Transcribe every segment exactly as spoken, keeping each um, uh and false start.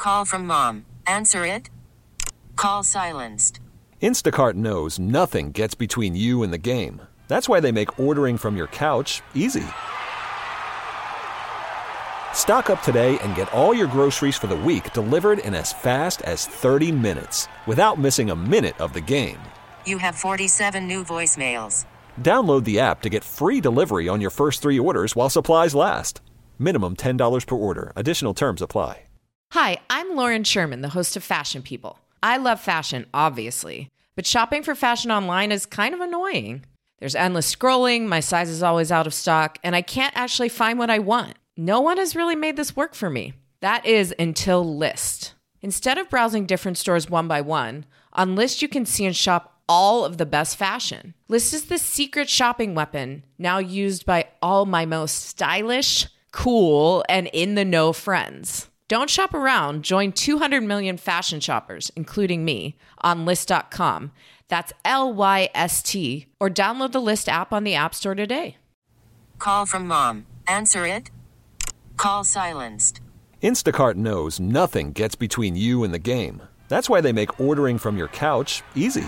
Call from mom. Answer it. Call silenced. Instacart knows nothing gets between you and the game. That's why they make ordering from your couch easy. Stock up today and get all your groceries for the week delivered in as fast as thirty minutes without missing a minute of the game. You have forty-seven new voicemails. Download the app to get free delivery on your first three orders while supplies last. Minimum ten dollars per order. Additional terms apply. Hi, I'm Lauren Sherman, the host of Fashion People. I love fashion, obviously, but shopping for fashion online is kind of annoying. There's endless scrolling, my size is always out of stock, and I can't actually find what I want. No one has really made this work for me. That is until Lyst. Instead of browsing different stores one by one, on Lyst you can see and shop all of the best fashion. Lyst is the secret shopping weapon now used by all my most stylish, cool, and in-the-know friends. Don't shop around. Join two hundred million fashion shoppers, including me, on Lyst dot com. That's L Y S T. Or download the Lyst app on the App Store today. Call from mom. Answer it. Call silenced. Instacart knows nothing gets between you and the game. That's why they make ordering from your couch easy.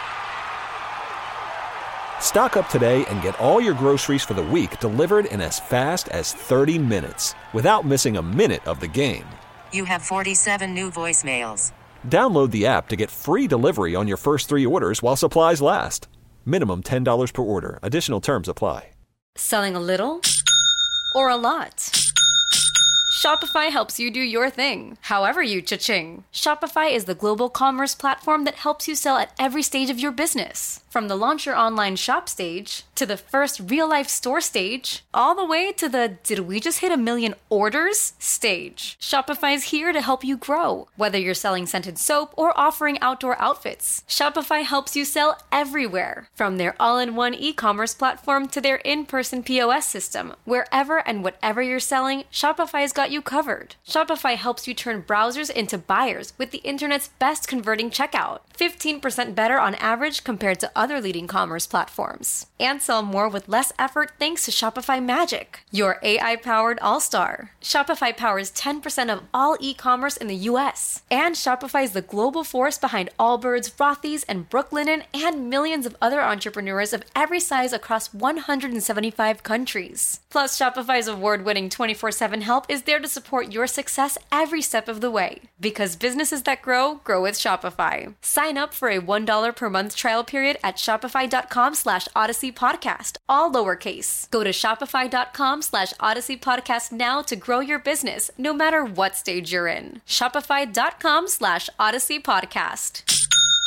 Stock up today and get all your groceries for the week delivered in as fast as thirty minutes without missing a minute of the game. You have forty-seven new voicemails. Download the app to get free delivery on your first three orders while supplies last. Minimum ten dollars per order. Additional terms apply. Selling a little or a lot? Shopify helps you do your thing, however you cha-ching. Shopify is the global commerce platform that helps you sell at every stage of your business. From the launch your online shop stage, to the first real-life store stage, all the way to the did we just hit a million orders stage. Shopify is here to help you grow. Whether you're selling scented soap or offering outdoor outfits, Shopify helps you sell everywhere. From their all-in-one e-commerce platform to their in-person P O S system, wherever and whatever you're selling, Shopify's got you covered. Shopify helps you turn browsers into buyers with the internet's best converting checkout. fifteen percent better on average compared to other leading commerce platforms. And sell more with less effort thanks to Shopify Magic, your A I-powered all-star. Shopify powers ten percent of all e-commerce in the U S. And Shopify is the global force behind Allbirds, Rothy's, and Brooklinen, and millions of other entrepreneurs of every size across one hundred seventy-five countries. Plus, Shopify's award-winning twenty-four seven help is there to support your success every step of the way. Because businesses that grow, grow with Shopify. Sign up for a one dollar per month trial period at shopify.com slash Odyssey Podcast, all lowercase. Go to shopify.com slash Odyssey Podcast now to grow your business, no matter what stage you're in. Shopify.com slash Odyssey Podcast.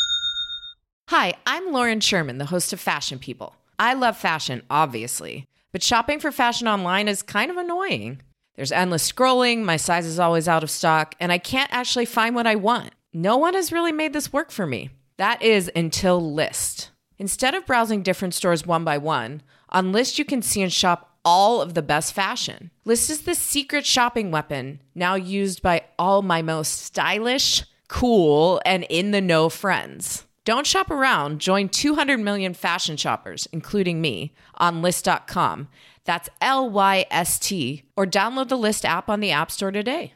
Hi, I'm Lauren Sherman, the host of Fashion People. I love fashion, obviously, but shopping for fashion online is kind of annoying. There's endless scrolling, my size is always out of stock, and I can't actually find what I want. No one has really made this work for me. That is until Lyst. Instead of browsing different stores one by one, on Lyst you can see and shop all of the best fashion. Lyst is the secret shopping weapon now used by all my most stylish, cool, and in-the-know friends. Don't shop around. Join two hundred million fashion shoppers, including me, on Lyst dot com. That's L Y S T. Or download the Lyst app on the App Store today.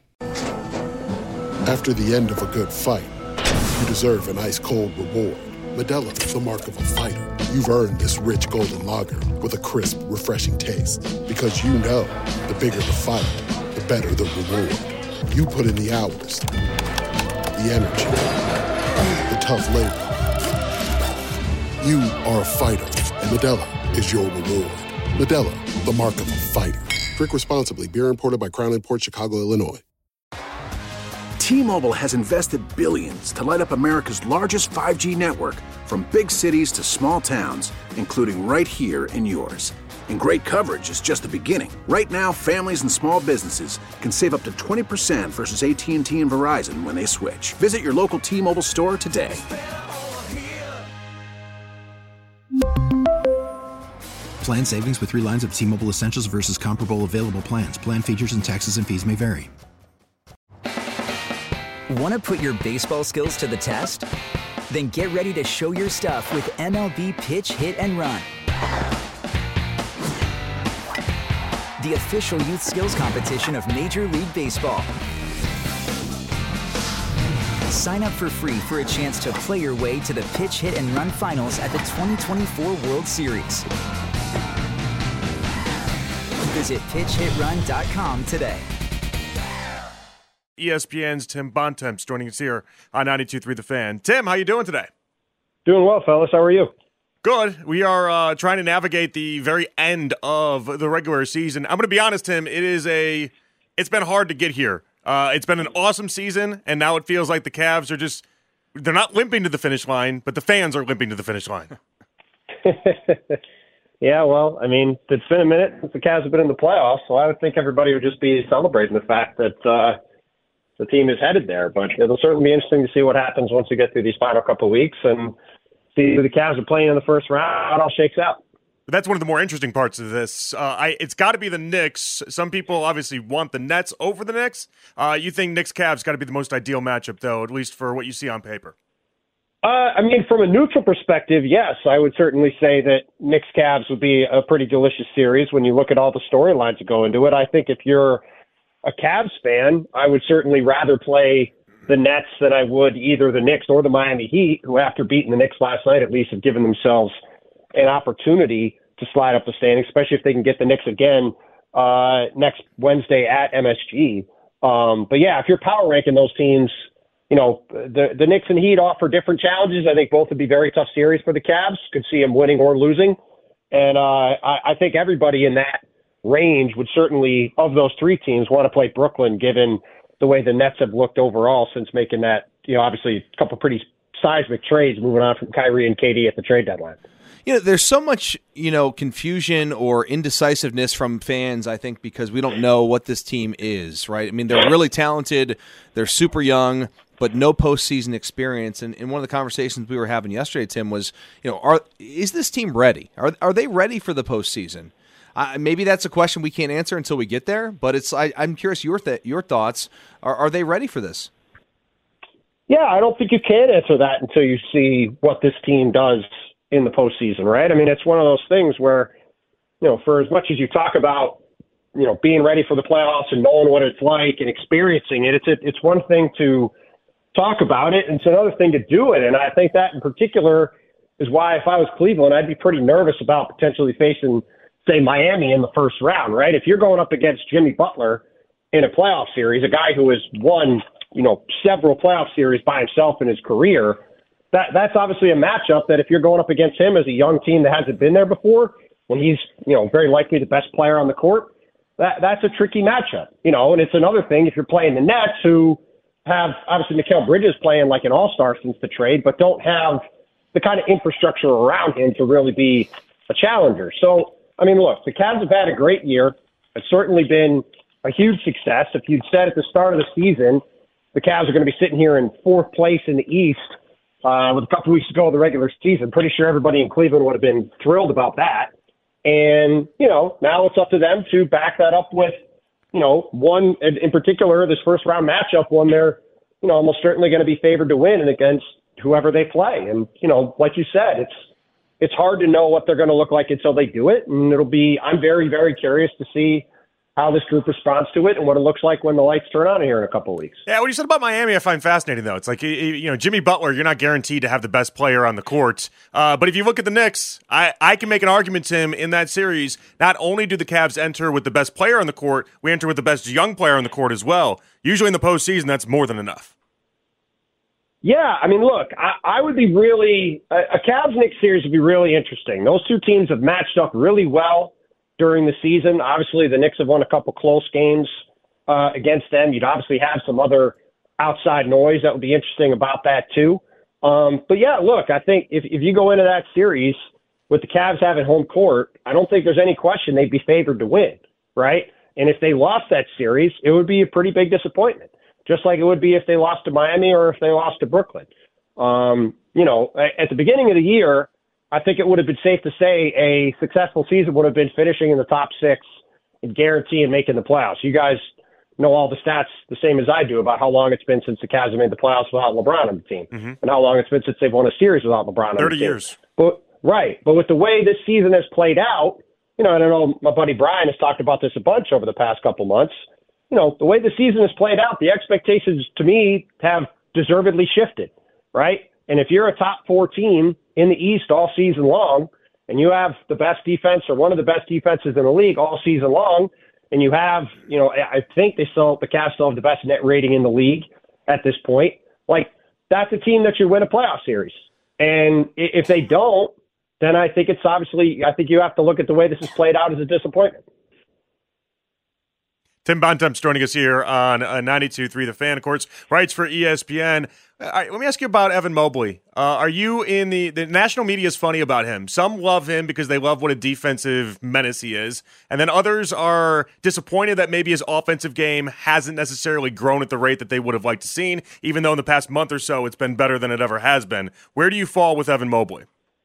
After the end of a good fight, you deserve an ice-cold reward. Modelo is the mark of a fighter. You've earned this rich golden lager with a crisp, refreshing taste. Because you know, the bigger the fight, the better the reward. You put in the hours, the energy, the tough labor. You are a fighter, and Modelo is your reward. Modelo, the mark of a fighter. Drink responsibly. Beer imported by Crown Imports, Chicago, Illinois. T-Mobile has invested billions to light up America's largest five G network, from big cities to small towns, including right here in yours. And great coverage is just the beginning. Right now, families and small businesses can save up to twenty percent versus A T and T and Verizon when they switch. Visit your local T-Mobile store today. Plan savings with three lines of T-Mobile Essentials versus comparable available plans. Plan features and taxes and fees may vary. Want to put your baseball skills to the test? Then get ready to show your stuff with M L B Pitch, Hit, and Run. The official youth skills competition of Major League Baseball. Sign up for free for a chance to play your way to the Pitch Hit and Run Finals at the twenty twenty-four World Series. Visit pitch hit run dot com today. E S P N's Tim Bontemps joining us here on ninety-two point three The Fan. Tim, how you doing today? Doing well, fellas. How are you? Good. We are uh, trying to navigate the very end of the regular season. I'm going to be honest, Tim. It is a. It's been hard to get here. Uh, it's been an awesome season, and now it feels like the Cavs are just. They're not limping to the finish line, but the fans are limping to the finish line. Yeah, well, I mean, it's been a minute since the Cavs have been in the playoffs, so I would think everybody would just be celebrating the fact that uh, the team is headed there. But it'll certainly be interesting to see what happens once we get through these final couple of weeks and see who the Cavs are playing in the first round, how it all shakes out. But that's one of the more interesting parts of this. Uh, I, it's got to be the Knicks. Some people obviously want the Nets over the Knicks. Uh, you think Knicks-Cavs got to be the most ideal matchup, though, at least for what you see on paper? Uh, I mean, from a neutral perspective, yes, I would certainly say that Knicks-Cavs would be a pretty delicious series when you look at all the storylines that go into it. I think if you're a Cavs fan, I would certainly rather play the Nets than I would either the Knicks or the Miami Heat, who after beating the Knicks last night at least have given themselves an opportunity to slide up the standings, especially if they can get the Knicks again uh, next Wednesday at M S G. Um, but yeah, if you're power ranking those teams, you know, the, the Knicks and Heat offer different challenges. I think both would be very tough series for the Cavs. Could see them winning or losing. And uh, I, I think everybody in that range would certainly, of those three teams, want to play Brooklyn, given the way the Nets have looked overall since making that, you know, obviously a couple pretty seismic trades moving on from Kyrie and K D at the trade deadline. You know, there's so much, you know, confusion or indecisiveness from fans, I think, because we don't know what this team is, right? I mean, they're really talented. They're super young, but no postseason experience. And, and one of the conversations we were having yesterday, Tim, was, you know, are is this team ready? Are are they ready for the postseason? Uh, maybe that's a question we can't answer until we get there, but it's I, I'm curious your th- your thoughts. Are are they ready for this? Yeah, I don't think you can answer that until you see what this team does in the postseason, right? I mean, it's one of those things where, you know, for as much as you talk about, you know, being ready for the playoffs and knowing what it's like and experiencing it, it's it's one thing to talk about it, and it's another thing to do it. And I think that in particular is why if I was Cleveland, I'd be pretty nervous about potentially facing, say, Miami in the first round, right? If you're going up against Jimmy Butler in a playoff series, a guy who has won, you know, several playoff series by himself in his career, that that's obviously a matchup that if you're going up against him as a young team that hasn't been there before, when he's, you know, very likely the best player on the court, that that's a tricky matchup, you know. And it's another thing if you're playing the Nets, who have obviously Mikal Bridges playing like an all-star since the trade, but don't have the kind of infrastructure around him to really be a challenger. So, I mean, look, the Cavs have had a great year. It's certainly been a huge success. If you'd said at the start of the season the Cavs are going to be sitting here in fourth place in the East uh, with a couple weeks to go of the regular season, pretty sure everybody in Cleveland would have been thrilled about that. And, you know, now it's up to them to back that up with, you know, one in, in particular, this first round matchup, one they're, you know, almost certainly going to be favored to win and against whoever they play. And, you know, like you said, it's, it's hard to know what they're going to look like until they do it. And it'll be, I'm very, very curious to see how this group responds to it and what it looks like when the lights turn on here in a couple of weeks. Yeah, what you said about Miami I find fascinating, though. It's like, you know, Jimmy Butler, you're not guaranteed to have the best player on the court. Uh, but if you look at the Knicks, I, I can make an argument, Tim, in that series, not only do the Cavs enter with the best player on the court, we enter with the best young player on the court as well. Usually in the postseason, that's more than enough. Yeah, I mean, look, I, I would be really – a Cavs-Knicks series would be really interesting. Those two teams have matched up really well during the season. Obviously, the Knicks have won a couple close games uh, against them. You'd obviously have some other outside noise that would be interesting about that too. Um, but yeah, look, I think if, if you go into that series with the Cavs having home court, I don't think there's any question they'd be favored to win, right? And if they lost that series, it would be a pretty big disappointment, just like it would be if they lost to Miami or if they lost to Brooklyn. Um, you know, at the beginning of the year, I think it would have been safe to say a successful season would have been finishing in the top six and guaranteeing making the playoffs. You guys know all the stats the same as I do about how long it's been since the Cavs have made the playoffs without LeBron on the team, mm-hmm. and how long it's been since they've won a series without LeBron on the team. thirty years. But, right. But with the way this season has played out, you know, and I know my buddy Brian has talked about this a bunch over the past couple months, you know, the way the season has played out, the expectations to me have deservedly shifted, right? And if you're a top four team in the East all season long, and you have the best defense or one of the best defenses in the league all season long, and you have, you know, I think they still, the Cavs still have the best net rating in the league at this point. Like, that's a team that should win a playoff series. And if they don't, then I think it's obviously, I think you have to look at the way this has played out as a disappointment. Tim Bontemps joining us here on uh, ninety-two point three The Fan, of course, writes for E S P N. All right, let me ask you about Evan Mobley. Uh, are you in the, the national media is funny about him. Some love him because they love what a defensive menace he is. And then others are disappointed that maybe his offensive game hasn't necessarily grown at the rate that they would have liked to seen, even though in the past month or so it's been better than it ever has been. Where do you fall with Evan Mobley?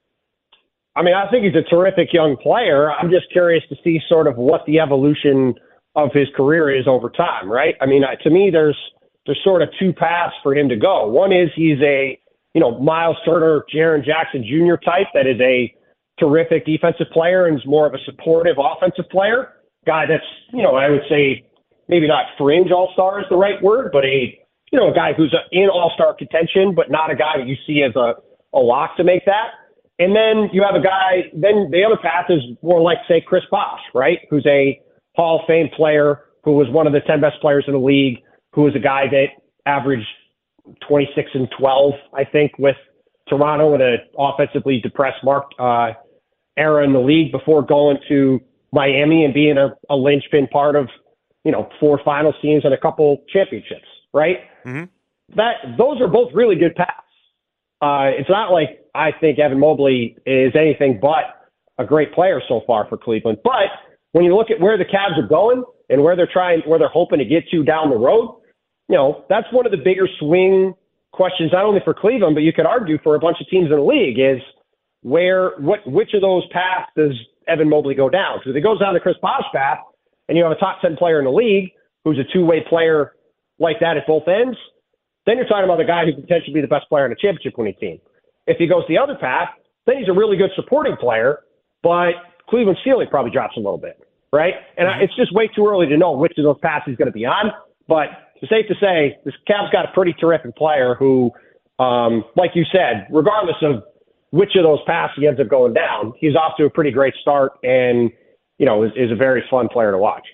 I mean, I think he's a terrific young player. I'm just curious to see sort of what the evolution of his career is over time, right? I mean, to me, there's there's sort of two paths for him to go. One is he's a, you know, Miles Turner, Jaren Jackson Junior type that is a terrific defensive player and is more of a supportive offensive player. Guy that's, you know, I would say maybe not fringe all-star is the right word, but a, you know, a guy who's in all-star contention, but not a guy that you see as a, a lock to make that. And then you have a guy, then the other path is more like, say, Chris Bosh, right? Who's a Hall of Fame player who was one of the ten best players in the league, who was a guy that averaged twenty-six and twelve, I think, with Toronto in an offensively depressed Mark uh, era in the league before going to Miami and being a, a linchpin part of, you know, four finals teams and a couple championships, right? Mm-hmm. That those are both really good paths. Uh, it's not like I think Evan Mobley is anything but a great player so far for Cleveland. But when you look at where the Cavs are going and where they're trying, where they're hoping to get to down the road, you know, that's one of the bigger swing questions, not only for Cleveland, but you could argue for a bunch of teams in the league is where, what, which of those paths does Evan Mobley go down? Because if he goes down the Chris Bosh path and you have a top ten player in the league who's a two-way player like that at both ends, then you're talking about a guy who could potentially be the best player on a championship winning team. If he goes the other path, then he's a really good supporting player, but Cleveland's ceiling probably drops a little bit, right? And mm-hmm. it's just way too early to know which of those paths he's going to be on. But it's safe to say this Cavs got a pretty terrific player who, um, like you said, regardless of which of those paths he ends up going down, he's off to a pretty great start and, you know, is, is a very fun player to watch.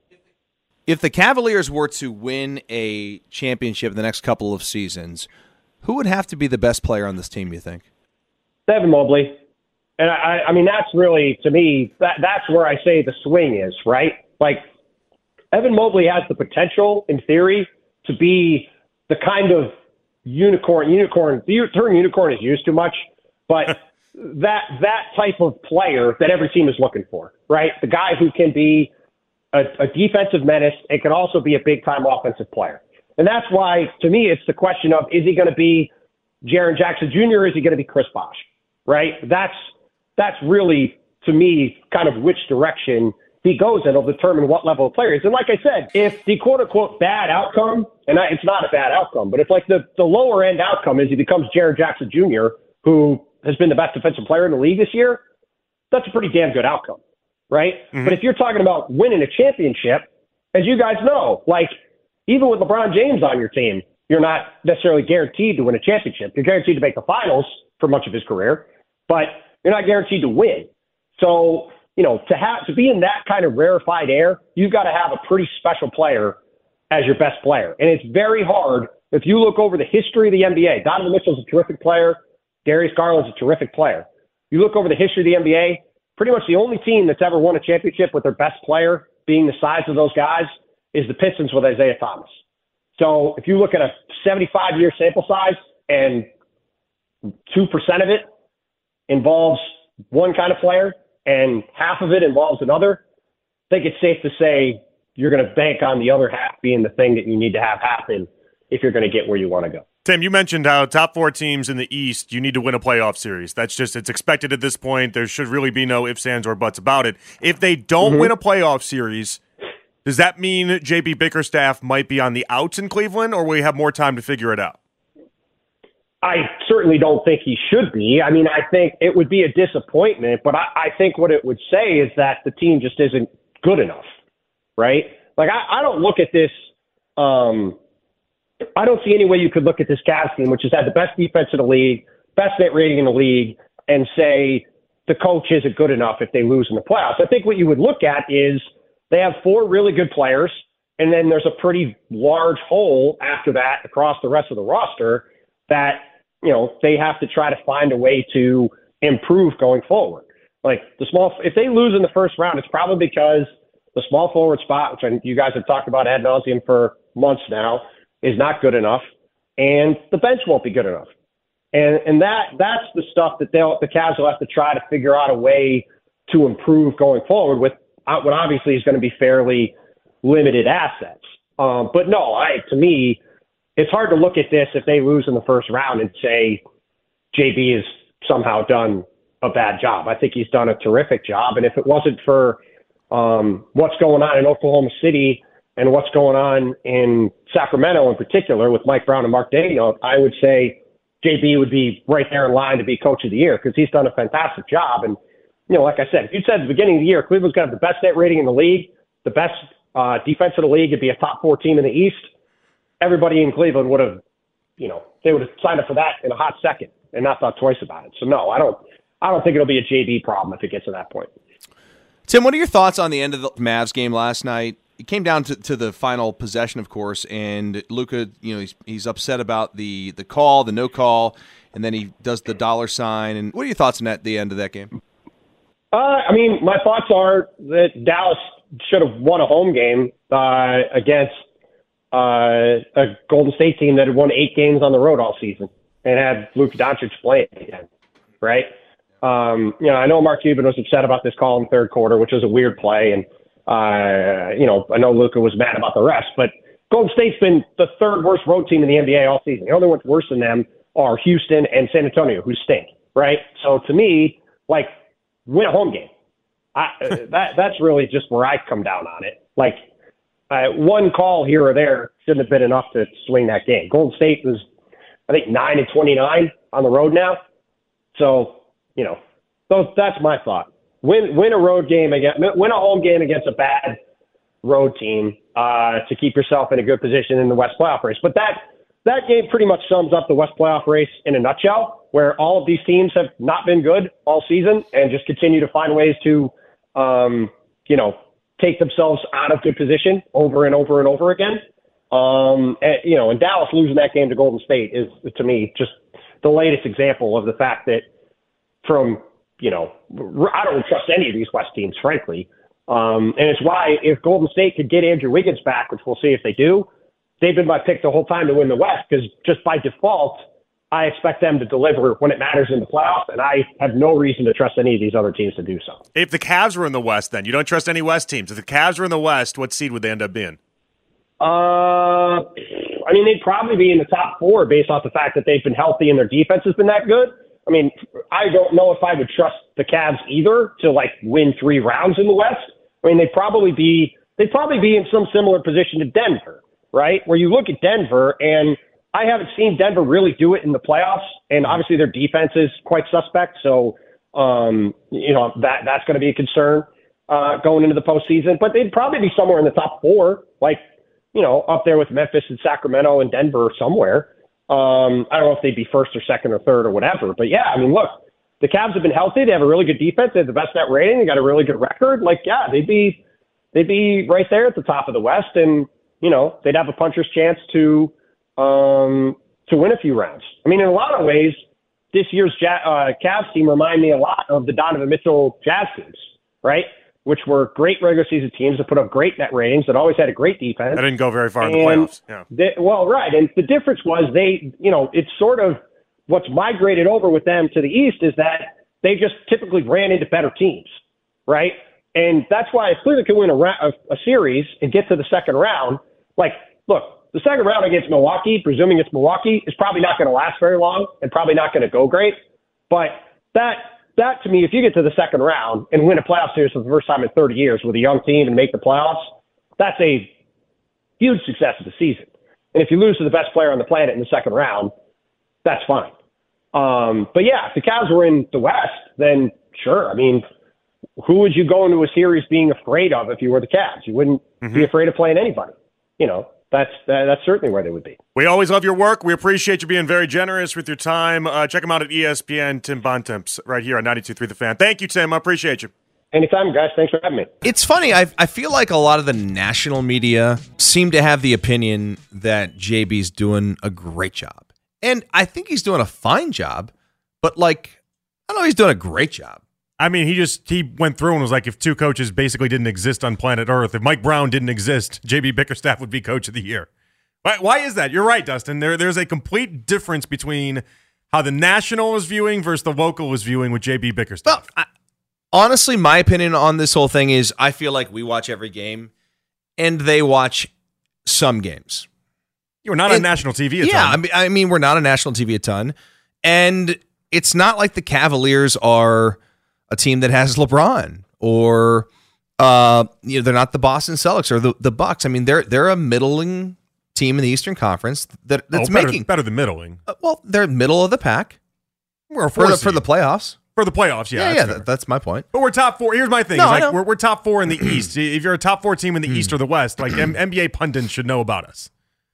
If the Cavaliers were to win a championship the next couple of seasons, who would have to be the best player on this team, you think? Evan Mobley. And I, I mean, that's really, to me, that that's where I say the swing is, right? Like, Evan Mobley has the potential, in theory, to be the kind of unicorn, unicorn, the term unicorn is used too much, but that that type of player that every team is looking for, right? The guy who can be a, a defensive menace and can also be a big-time offensive player. And that's why, to me, it's the question of, is he going to be Jaren Jackson Junior or is he going to be Chris Bosh, right? That's that's really, to me, kind of which direction he goes in will determine what level of player he is. And like I said, if the quote-unquote bad outcome, and it's not a bad outcome, but if like the, the lower-end outcome is he becomes Jaren Jackson Junior, who has been the best defensive player in the league this year, that's a pretty damn good outcome, right? Mm-hmm. But if you're talking about winning a championship, as you guys know, like even with LeBron James on your team, you're not necessarily guaranteed to win a championship. You're guaranteed to make the finals for much of his career, but you're not guaranteed to win. So, you know, to have to be in that kind of rarefied air, you've got to have a pretty special player as your best player. And it's very hard if you look over the history of the N B A. Donovan Mitchell's a terrific player. Darius Garland's a terrific player. You look over the history of the N B A, pretty much the only team that's ever won a championship with their best player being the size of those guys is the Pistons with Isaiah Thomas. So if you look at a seventy-five year sample size and two percent of it involves one kind of player and half of it involves another, I think it's safe to say you're going to bank on the other half being the thing that you need to have happen if you're going to get where you want to go. Tim, you mentioned how top four teams in the East, you need to win a playoff series. That's just, it's expected at this point. There should really be no ifs, ands, or buts about it. If they don't mm-hmm. win a playoff series, does that mean J B Bickerstaff might be on the outs in Cleveland, or will we have more time to figure it out? I certainly don't think he should be. I mean, I think it would be a disappointment, but I, I think what it would say is that the team just isn't good enough, right? Like, I, I don't look at this um, I don't see any way you could look at this Cavs team, which has had the best defense in the league, best net rating in the league, and say the coach isn't good enough if they lose in the playoffs. I think what you would look at is they have four really good players, and then there's a pretty large hole after that across the rest of the roster that, you know, they have to try to find a way to improve going forward. Like the small, if they lose in the first round, it's probably because the small forward spot, which you guys have talked about ad nauseum for months now, is not good enough, and the bench won't be good enough. And and that that's the stuff that they'll the Cavs will have to try to figure out a way to improve going forward with what obviously is going to be fairly limited assets. Um, but no, I to me, it's hard to look at this if they lose in the first round and say J B has somehow done a bad job. I think he's done a terrific job. And if it wasn't for um, what's going on in Oklahoma City and what's going on in Sacramento in particular with Mike Brown and Mark Daigneault, I would say J B would be right there in line to be coach of the year because he's done a fantastic job. And, you know, like I said, if you said at the beginning of the year, Cleveland's going to have the best net rating in the league, the best uh, defense in the league, it'd be a top four team in the East, everybody in Cleveland would have, you know, they would have signed up for that in a hot second and not thought twice about it. So, no, I don't, I don't think it'll be a J B problem if it gets to that point. Tim, what are your thoughts on the end of the Mavs game last night? It came down to, to the final possession, of course, and Luka, you know, he's, he's upset about the, the call, the no call, and then he does the dollar sign. And what are your thoughts on that, the end of that game? Uh, I mean, my thoughts are that Dallas should have won a home game uh, against uh, a Golden State team that had won eight games on the road all season and had Luka Doncic playing again, right? Um, you know, I know Mark Cuban was upset about this call in the third quarter, which was a weird play, and Uh, you know, I know Luka was mad about the refs, but Golden State's been the third worst road team in the N B A all season. The only ones worse than them are Houston and San Antonio, who stink, right? So to me, like, win a home game. I, that that's really just where I come down on it. Like, uh, one call here or there shouldn't have been enough to swing that game. Golden State was, I think, nine and twenty-nine on the road now. So, you know, those, that's my thought. Win win a road game against win a home game against a bad road team uh, to keep yourself in a good position in the West playoff race. But that that game pretty much sums up the West playoff race in a nutshell, where all of these teams have not been good all season and just continue to find ways to, um, you know, take themselves out of good position over and over and over again. Um, and, you know, and Dallas losing that game to Golden State is, to me, just the latest example of the fact that from you know, I don't trust any of these West teams, frankly. Um, and it's why if Golden State could get Andrew Wiggins back, which we'll see if they do, they've been my pick the whole time to win the West because just by default, I expect them to deliver when it matters in the playoffs, and I have no reason to trust any of these other teams to do so. If the Cavs were in the West, then you don't trust any West teams. If the Cavs were in the West, what seed would they end up being? Uh, I mean, they'd probably be in the top four based off the fact that they've been healthy and their defense has been that good. I mean, I don't know if I would trust the Cavs either to like win three rounds in the West. I mean, they'd probably be they'd probably be in some similar position to Denver, right? Where you look at Denver, and I haven't seen Denver really do it in the playoffs, and obviously their defense is quite suspect. So, um, you know, that that's going to be a concern uh, going into the postseason. But they'd probably be somewhere in the top four, like you know, up there with Memphis and Sacramento and Denver somewhere. Um, I don't know if they'd be first or second or third or whatever, but yeah, I mean, look, the Cavs have been healthy. They have a really good defense. They have the best net rating. They got a really good record. Like, yeah, they'd be, they'd be right there at the top of the West, and you know, they'd have a puncher's chance to, um, to win a few rounds. I mean, in a lot of ways, this year's ja- uh, Cavs team remind me a lot of the Donovan Mitchell Jazz teams, right? Which were great regular season teams that put up great net ratings, that always had a great defense. That didn't go very far and in the playoffs. Yeah. They, well, right. And the difference was they, you know, it's sort of what's migrated over with them to the East is that they just typically ran into better teams, right? And that's why if Cleveland can win a, a, a series and get to the second round, like, look, the second round against Milwaukee, presuming it's Milwaukee, is probably not going to last very long and probably not going to go great. But that, That, to me, if you get to the second round and win a playoff series for the first time in thirty years with a young team and make the playoffs, that's a huge success of the season. And if you lose to the best player on the planet in the second round, that's fine. Um, but, yeah, if the Cavs were in the West, then sure. I mean, who would you go into a series being afraid of if you were the Cavs? You wouldn't mm-hmm. be afraid of playing anybody. You know, that's that, that's certainly where they would be. We always love your work. We appreciate you being very generous with your time. Uh, check him out at E S P N, Tim Bontemps, right here on ninety-two point three The Fan. Thank you, Tim. I appreciate you. Anytime, guys. Thanks for having me. It's funny. I I feel like a lot of the national media seem to have the opinion that J B's doing a great job. And I think he's doing a fine job. But, like, I don't know, he's doing a great job. I mean, he just he went through and was like, if two coaches basically didn't exist on planet Earth, if Mike Brown didn't exist, J B Bickerstaff would be coach of the year. Why, why is that? You're right, Dustin. There, there's a complete difference between how the national is viewing versus the local is viewing with J B Bickerstaff. Well, I, honestly, my opinion on this whole thing is I feel like we watch every game and they watch some games. You're not and, on national T V a yeah, ton. I mean, I mean, we're not on national T V a ton. And it's not like the Cavaliers are a team that has LeBron or uh, you know, they're not the Boston Celtics or the, the Bucks. I mean, they're they're a middling team in the Eastern Conference that, that's oh, better, making better than middling. Uh, well, they're middle of the pack. We're for the, for the playoffs. For the playoffs, yeah. Yeah, that's yeah, fair. that, that's my point. But we're top four. Here's my thing. No, It's I like know. we're, we're top four in the East. If you're a top four team in the East or the West, like M- NBA pundits should know about us.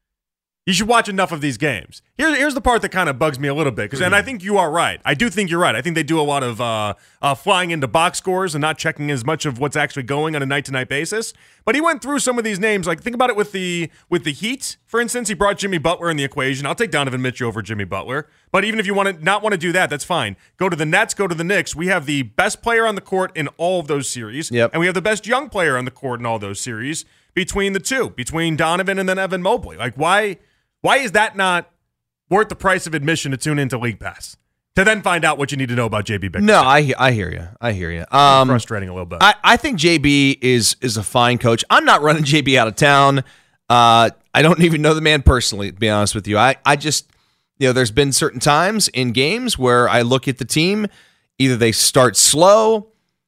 You should watch enough of these games. Here, here's the part that kind of bugs me a little bit, because, and I think you are right. I do think you're right. I think they do a lot of uh, uh, flying into box scores and not checking as much of what's actually going on a night-to-night basis. But he went through some of these names. Like, think about it with the with the Heat, for instance. He brought Jimmy Butler in the equation. I'll take Donovan Mitchell over Jimmy Butler. But even if you want to not want to do that, that's fine. Go to the Nets, go to the Knicks. We have the best player on the court in all of those series. Yep. And we have the best young player on the court in all those series between the two, between Donovan and then Evan Mobley. Like, why... Why is that not worth the price of admission to tune into League Pass? To then find out what you need to know about J B Bickerstaff. No, I I hear you. I hear you. Um, frustrating a little bit. I, I think J B is is a fine coach. I'm not running J B out of town. Uh, I don't even know the man personally, to be honest with you. I, I just, you know, there's been certain times in games where I look at the team, either they start slow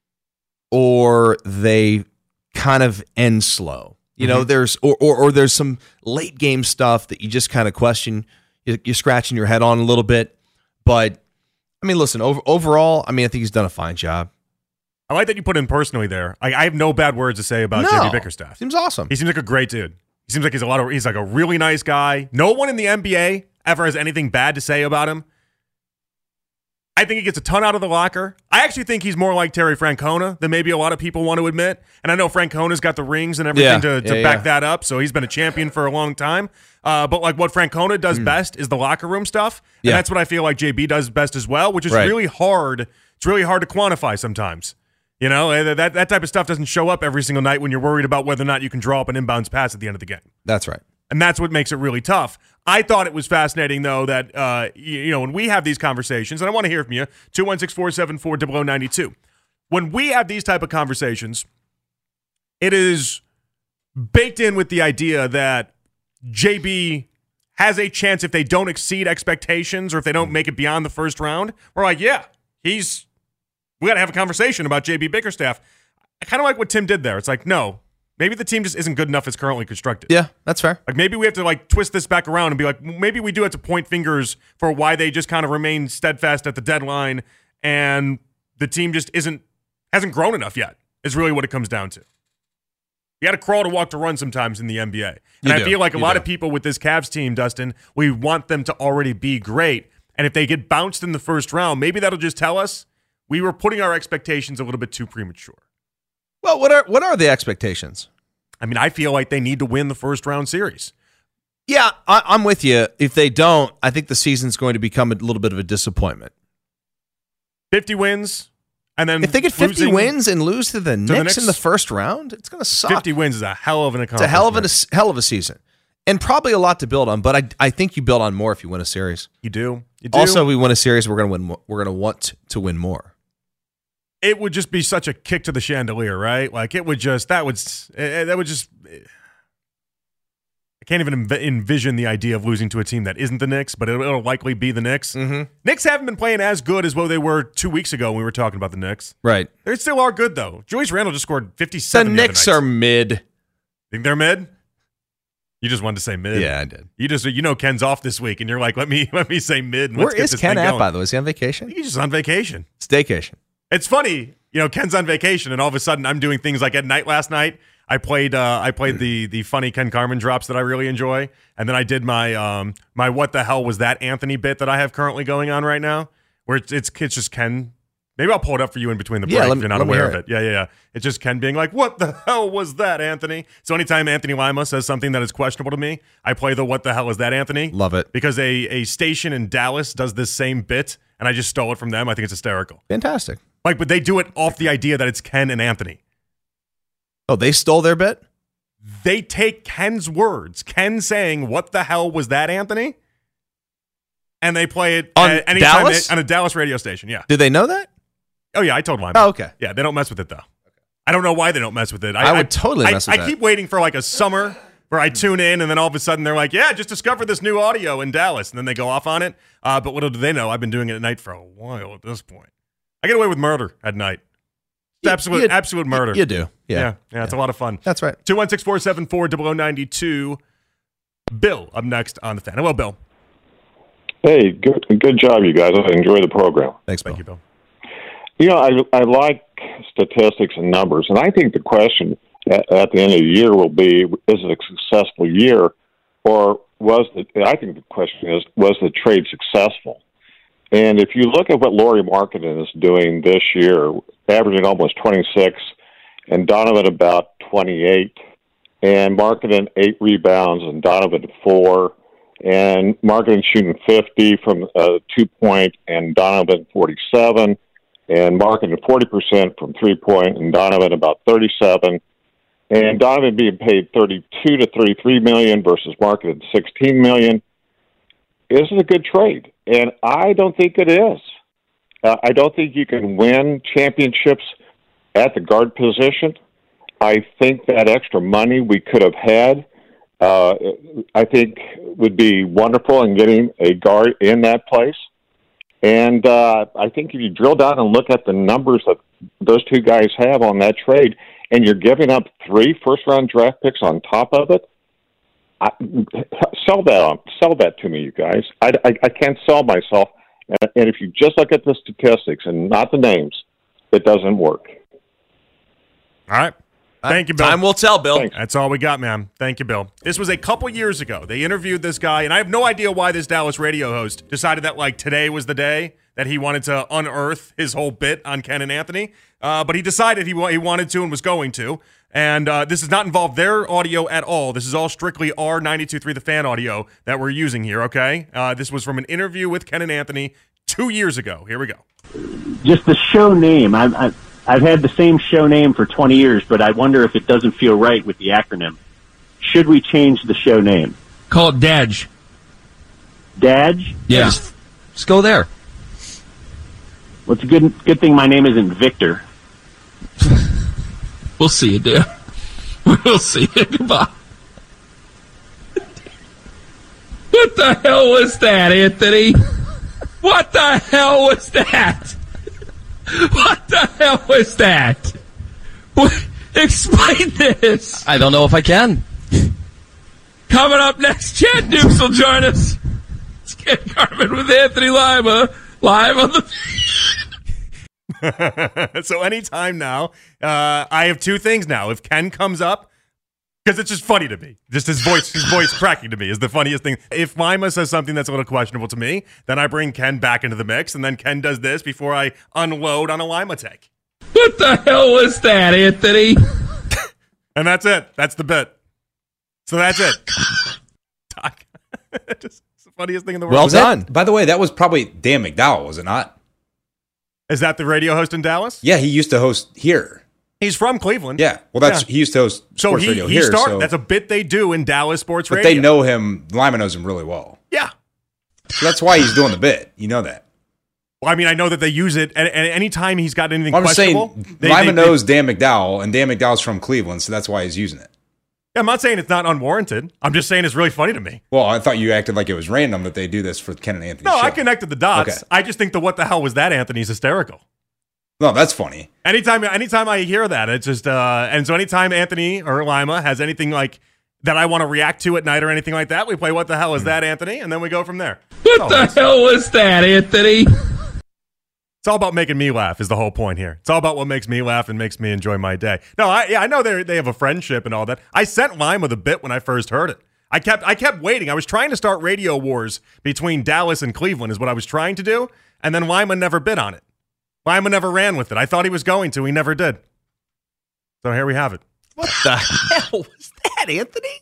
or they kind of end slow. You know, mm-hmm. there's or, or or there's some late game stuff that you just kind of question. You're, you're scratching your head on a little bit. But, I mean, listen, over, overall, I mean, I think he's done a fine job. I like that you put in personally there. I, I have no bad words to say about no, J B Bickerstaff. Seems awesome. He seems like a great dude. He seems like he's a lot of. He's like a really nice guy. No one in the N B A ever has anything bad to say about him. I think he gets a ton out of the locker. I actually think he's more like Terry Francona than maybe a lot of people want to admit. And I know Francona's got the rings and everything yeah, to, to yeah, back yeah. that up, so he's been a champion for a long time. Uh, but like what Francona does mm. best is the locker room stuff, and yeah. that's what I feel like J B does best as well, which is right. really hard. It's really hard to quantify sometimes. You know, that that type of stuff doesn't show up every single night when you're worried about whether or not you can draw up an inbounds pass at the end of the game. That's right. And that's what makes it really tough. I thought it was fascinating, though, that, uh, you, you know, when we have these conversations, and I want to hear from you, two one six, four seven four, zero zero nine two. When we have these type of conversations, it is baked in with the idea that J B has a chance if they don't exceed expectations or if they don't make it beyond the first round. We're like, yeah, he's – we got to have a conversation about J B Bickerstaff. I kind of like what Tim did there. It's like, no. Maybe the team just isn't good enough as currently constructed. Yeah, that's fair. Like maybe we have to like twist this back around and be like, maybe we do have to point fingers for why they just kind of remain steadfast at the deadline and the team just isn't hasn't grown enough yet. Is really what it comes down to. You got to crawl to walk to run sometimes in the N B A. And You I do. feel like a You lot do. of people with this Cavs team, Dustin, we want them to already be great. And if they get bounced in the first round, maybe that'll just tell us we were putting our expectations a little bit too premature. Well, what are what are the expectations? I mean, I feel like they need to win the first round series. Yeah, I, I'm with you. If they don't, I think the season's going to become a little bit of a disappointment. fifty wins, and then If they get fifty losing wins and lose to the, Knicks, the Knicks? in the first round, it's going to suck. fifty wins is a hell of an It's accomplishment. a hell of a hell of a season, and probably a lot to build on. But I I think you build on more if you win a series. You do. You do. Also, we win a series, we're going to win. More, we're going to want to win more. It would just be such a kick to the chandelier, right? Like it would just that would that would just. I can't even env- envision the idea of losing to a team that isn't the Knicks, but it'll, it'll likely be the Knicks. Mm-hmm. Knicks haven't been playing as good as what they were two weeks ago when we were talking about the Knicks. Right. They still are good though. Julius Randle just scored fifty-seven. The the other Knicks night. are mid. Think they're mid? You just wanted to say mid. Yeah, I did. You just you know Ken's off this week, and you're like, let me let me say mid. And Where let's get is this Ken thing at, going. by the way? Is he on vacation? He's just on vacation. Staycation. It's funny, you know, Ken's on vacation, and all of a sudden I'm doing things like at night last night. I played uh, I played the the funny Ken Carman drops that I really enjoy, and then I did my um my what the hell was that Anthony bit that I have currently going on right now, where it's it's, it's just Ken. Maybe I'll pull it up for you in between the break yeah, if you're not aware of it. it. Yeah, yeah, yeah. It's just Ken being like, what the hell was that, Anthony? So anytime Anthony Lima says something that is questionable to me, I play the what the hell is that, Anthony? Love it. Because a, a station in Dallas does this same bit, and I just stole it from them. I think it's hysterical. Fantastic. Like, but they do it off the idea that it's Ken and Anthony. Oh, they stole their bit? They take Ken's words, Ken saying, what the hell was that, Anthony? And they play it on at, anytime Dallas? They, on a Dallas radio station, yeah. Do they know that? Oh, yeah, I told Lima. Oh, okay. Yeah, they don't mess with it, though. I don't know why they don't mess with it. I, I would totally I, mess with I that. I keep waiting for like a summer where I tune in, and then all of a sudden they're like, yeah, just discovered this new audio in Dallas. And then they go off on it. Uh, but little do they know, I've been doing it at night for a while at this point. I get away with murder at night. It's absolute, you, absolute murder. You do. Yeah. Yeah, yeah, it's yeah. a lot of fun. That's right. two one six, four seven four, zero zero nine two. Bill up next on the fan. Hello, Bill. Hey, good good job, you guys. I enjoy the program. Thanks, Bill. Thank you, Bill. You know, I I like statistics and numbers, and I think the question at, at the end of the year will be: is it a successful year, or was the? I think the question is: was the trade successful? And if you look at what Lauri Markkanen is doing this year, averaging almost twenty-six, and Donovan about twenty-eight, and Markkanen eight rebounds, and Donovan four, and Markkanen shooting fifty from uh, two point, and Donovan forty-seven. And Markkanen forty percent from three-point, and Donovan about thirty-seven. And Donovan being paid thirty-two to thirty-three million dollars versus Markkanen sixteen million dollars. Is it a good trade? And I don't think it is. Uh, I don't think you can win championships at the guard position. I think that extra money we could have had, uh, I think would be wonderful in getting a guard in that place. And uh, I think if you drill down and look at the numbers that those two guys have on that trade, and you're giving up three first-round draft picks on top of it, I, sell that on, sell that to me, you guys. I, I, I can't sell myself. And, and if you just look at the statistics and not the names, it doesn't work. All right. Thank you, Bill. Time will tell, Bill. Thanks. That's all we got, man. Thank you, Bill. This was a couple years ago. They interviewed this guy, and I have no idea why this Dallas radio host decided that, like, today was the day that he wanted to unearth his whole bit on Ken and Anthony. Uh, but he decided he, wa- he wanted to and was going to. And uh, this does not involve their audio at all. This is all strictly our ninety-two point three The Fan audio that we're using here, okay? Uh, this was from an interview with Ken and Anthony two years ago. Here we go. Just the show name. I'm, I'm I've had the same show name for twenty years, but I wonder if it doesn't feel right with the acronym. Should we change the show name? Call it Dadge. Dadge? Yeah. Just, just go there. Well, it's a good, good thing my name isn't Victor. We'll see you, dear. We'll see you. Goodbye. What the hell was that, Anthony? What the hell was that? What the hell was that? What? Explain this. I don't know if I can. Coming up next, Chad Dukes will join us. It's Ken Carman with Anthony Lima, live on the... So anytime now, uh, I have two things now. If Ken comes up, because it's just funny to me. Just his voice, his voice cracking to me is the funniest thing. If Lima says something that's a little questionable to me, then I bring Ken back into the mix, and then Ken does this before I unload on a Lima take. What the hell was that, Anthony? And that's it. That's the bit. So that's it. Doc. Just, it's the funniest thing in the world. Well Was done. that- By the way, that was probably Dan McDowell, was it not? Is that the radio host in Dallas? Yeah, he used to host here. He's from Cleveland. Yeah, well, that's Yeah. he used to host So sports he, radio he here. started. so, That's a bit they do in Dallas sports but radio. they know him. Lima knows him really well. Yeah. So that's why he's doing the bit. You know that. Well, I mean, I know that they use it, and, and anytime he's got anything Well, I'm just questionable, saying, they, Lima they- knows Dan McDowell, and Dan McDowell's from Cleveland, so that's why he's using it. Yeah, I'm not saying it's not unwarranted. I'm just saying it's really funny to me. Well, I thought you acted like it was random that they do this for Ken and Anthony. No, show. I connected the dots. Okay. I just think the what the hell was that Anthony's hysterical. No, that's funny. Anytime, anytime I hear that, it's just, uh, and so anytime Anthony or Lima has anything like that I want to react to at night or anything like that, we play what the hell is that, Anthony, and then we go from there. What the hell was that, Anthony? It's all about making me laugh is the whole point here. It's all about what makes me laugh and makes me enjoy my day. No, I yeah, I know they they have a friendship and all that. I sent Lima the bit when I first heard it. I kept I kept waiting. I was trying to start radio wars between Dallas and Cleveland is what I was trying to do, and then Lima never bid on it. Lima never ran with it. I thought he was going to. He never did. So here we have it. What the hell was that, Anthony?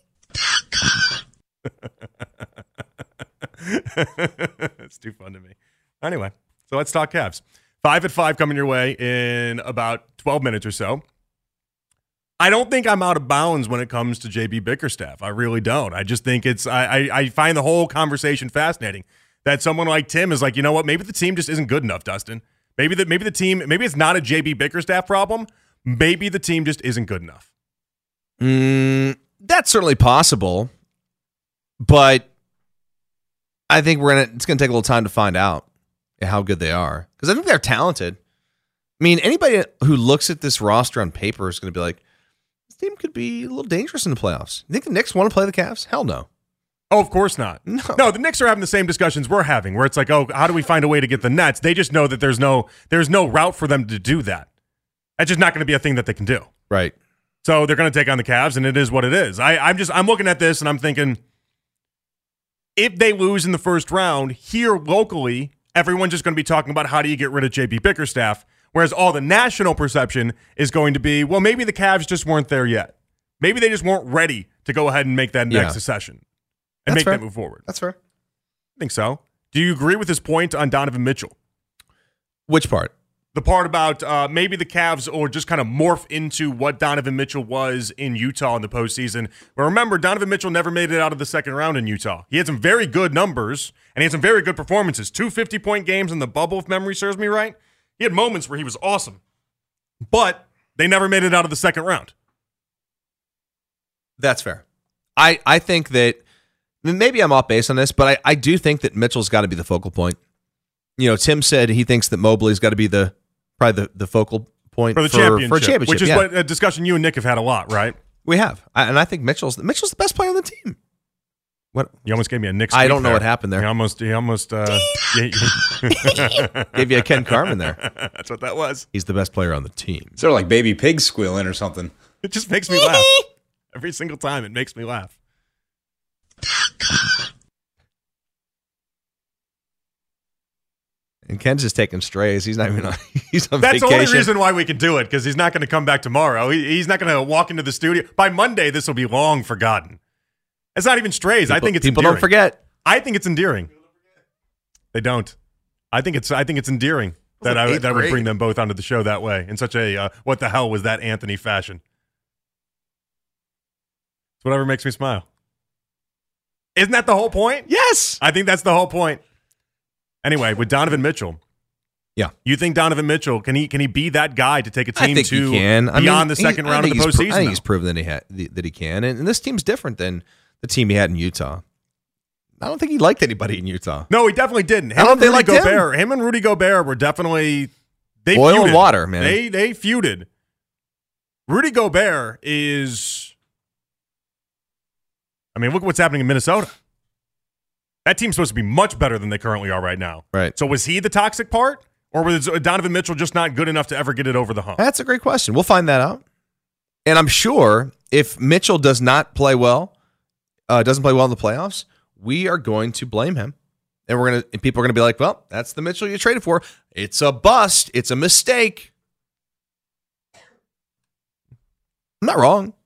It's too fun to me. Anyway, so let's talk Cavs. Five at five coming your way in about twelve minutes or so. I don't think I'm out of bounds when it comes to J B Bickerstaff. I really don't. I just think it's I, I, I find the whole conversation fascinating. That someone like Tim is like, you know what? Maybe the team just isn't good enough, Dustin. Maybe the maybe the team maybe it's not a J B Bickerstaff problem. Maybe the team just isn't good enough. Mm, that's certainly possible, but I think we're gonna. It's gonna take a little time to find out how good they are because I think they're talented. I mean, anybody who looks at this roster on paper is going to be like, this team could be a little dangerous in the playoffs. You think the Knicks want to play the Cavs? Hell no. Oh, of course not. No. no, the Knicks are having the same discussions we're having, where it's like, oh, how do we find a way to get the Nets? They just know that there's no there's no route for them to do that. That's just not going to be a thing that they can do. Right. So they're going to take on the Cavs, and it is what it is. I, I'm just I'm looking at this, and I'm thinking, if they lose in the first round, here locally, everyone's just going to be talking about how do you get rid of J B Bickerstaff, whereas all the national perception is going to be, well, maybe the Cavs just weren't there yet. Maybe they just weren't ready to go ahead and make that next Yeah. secession and That's make fair. that move forward. That's fair. I think so. Do you agree with his point on Donovan Mitchell? Which part? The part about uh, maybe the Cavs or just kind of morph into what Donovan Mitchell was in Utah in the postseason. But remember, Donovan Mitchell never made it out of the second round in Utah. He had some very good numbers, and he had some very good performances. Two fifty-point games in the bubble, if memory serves me right. He had moments where he was awesome. But they never made it out of the second round. That's fair. I, I think that maybe I'm off base on this, but I, I do think that Mitchell's got to be the focal point. You know, Tim said he thinks that Mobley's got to be the probably the, the focal point For the for, championship, for a championship, which is yeah. what a discussion you and Nick have had a lot, right? We have. I, and I think Mitchell's Mitchell's the best player on the team. What? You almost gave me a Nick. I squeak don't know there. what happened there. He almost, he almost uh, Gave you a Ken Carmen there. That's what that was. He's the best player on the team. Sort of like baby pigs squealing or something. It just makes me laugh. Every single time it makes me laugh. And Ken's just taking strays. He's not even on, he's on That's vacation. the only reason why we can do it, because he's not going to come back tomorrow. He, he's not going to walk into the studio. By Monday, this will be long forgotten. It's not even strays. People, I think it's people endearing. don't forget. I think it's endearing. They don't. I think it's I think it's endearing that I eighth that I would grade. bring them both onto the show that way in such a uh, what the hell was that Anthony fashion. It's whatever makes me smile. Isn't that the whole point? Yes. I think that's the whole point. Anyway, with Donovan Mitchell, Yeah. you think Donovan Mitchell can he can he be that guy to take a I team think to he can. I beyond mean, the second he- I round of think the he's pro- postseason? I think now? he's proven that he ha- that he can, and, and this team's different than the team he had in Utah. I don't think he liked anybody in Utah. No, he definitely didn't. Him I don't and think Rudy they liked him. Gobert. Him. and Rudy Gobert were definitely they Oil and feuded. water, man. They they feuded. Rudy Gobert is. I mean, look what's happening in Minnesota. That team's supposed to be much better than they currently are right now. Right. So was he the toxic part, or was Donovan Mitchell just not good enough to ever get it over the hump? That's a great question. We'll find that out. And I'm sure if Mitchell does not play well, uh, doesn't play well in the playoffs, we are going to blame him. And we're gonna and people are gonna be like, well, that's the Mitchell you traded for. It's a bust. It's a mistake. I'm not wrong.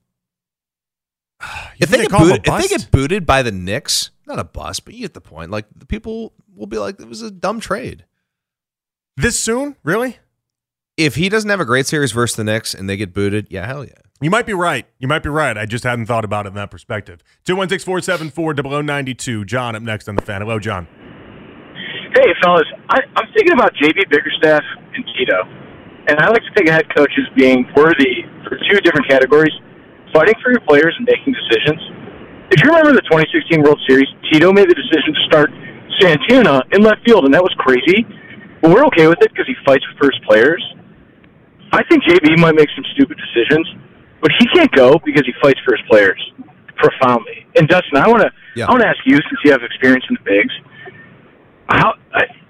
If they, think get they call him a booted, if they bust? get booted by the Knicks, not a bust, but you get the point. Like the people will be like, it was a dumb trade. This soon? Really? If he doesn't have a great series versus the Knicks and they get booted, yeah, hell yeah. You might be right. You might be right. I just hadn't thought about it in that perspective. two one six, four seven four, zero zero nine two. John up next on The Fan. Hello, John. Hey, fellas. I, I'm thinking about J B Bickerstaff and Tito. And I like to think of head coaches being worthy for two different categories, fighting for your players and making decisions. If you remember the twenty sixteen World Series, Tito made the decision to start Santana in left field, and that was crazy. But we're okay with it because he fights for his players. I think J B might make some stupid decisions, but he can't go because he fights for his players profoundly. And Dustin, I want to Yeah. I want to ask you, since you have experience in the bigs, how I,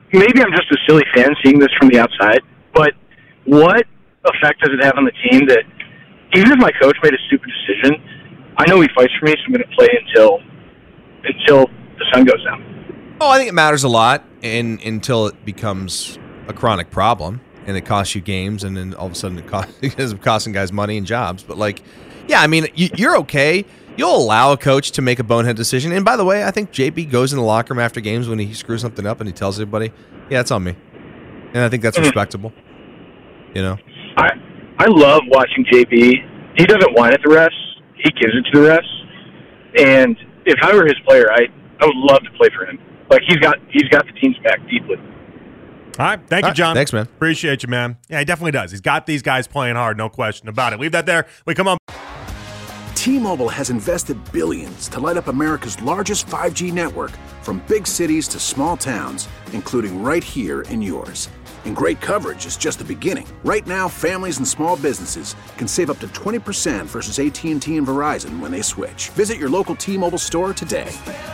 maybe I'm just a silly fan seeing this from the outside, but what effect does it have on the team that even if my coach made a stupid decision, I know he fights for me, so I'm going to play until until the sun goes down. Oh, I think it matters a lot and, until it becomes a chronic problem and it costs you games, and then all of a sudden it, cost, it ends up costing guys money and jobs. But, like, yeah, I mean, you, you're okay. You'll allow a coach to make a bonehead decision. And, by the way, I think J B goes in the locker room after games when he screws something up and he tells everybody, yeah, it's on me. And I think that's mm-hmm. respectable. You know? I I love watching J B. He doesn't whine at the refs. He gives it to the refs. And if I were his player, I, I would love to play for him. Like, he's got he's got the team's back deeply. All right. Thank you, John. Thanks, man. Appreciate you, man. Yeah, he definitely does. He's got these guys playing hard, no question about it. Leave that there. We come on. T-Mobile has invested billions to light up America's largest five G network, from big cities to small towns, including right here in yours. And great coverage is just the beginning. Right now, families and small businesses can save up to twenty percent versus A T and T and Verizon when they switch. Visit your local T-Mobile store today.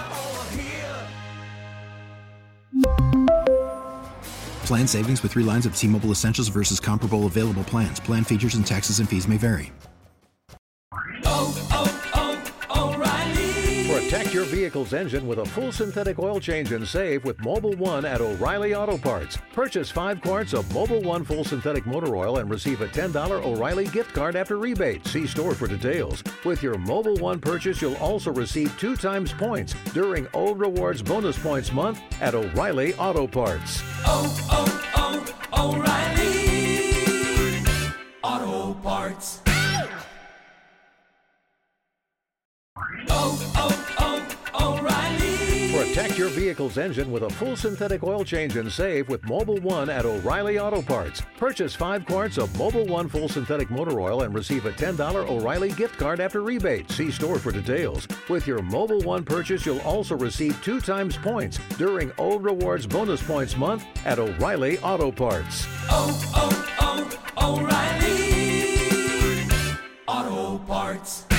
Plan savings with three lines of T-Mobile Essentials versus comparable available plans. Plan features and taxes and fees may vary. Protect your vehicle's engine with a full synthetic oil change and save with Mobil one at O'Reilly Auto Parts. Purchase five quarts of Mobil one full synthetic motor oil and receive a ten dollars O'Reilly gift card after rebate. See store for details. With your Mobil one purchase, you'll also receive two times points during Old Rewards Bonus Points Month at O'Reilly Auto Parts. Oh, oh, oh, O'Reilly Auto Parts. Oh, oh, oh, O'Reilly. Protect your vehicle's engine with a full synthetic oil change and save with Mobil one at O'Reilly Auto Parts. Purchase five quarts of Mobil one full synthetic motor oil and receive a ten dollars O'Reilly gift card after rebate. See store for details. With your Mobil one purchase, you'll also receive two times points during Old Rewards Bonus Points Month at O'Reilly Auto Parts. Oh, oh, oh, O'Reilly Auto Parts.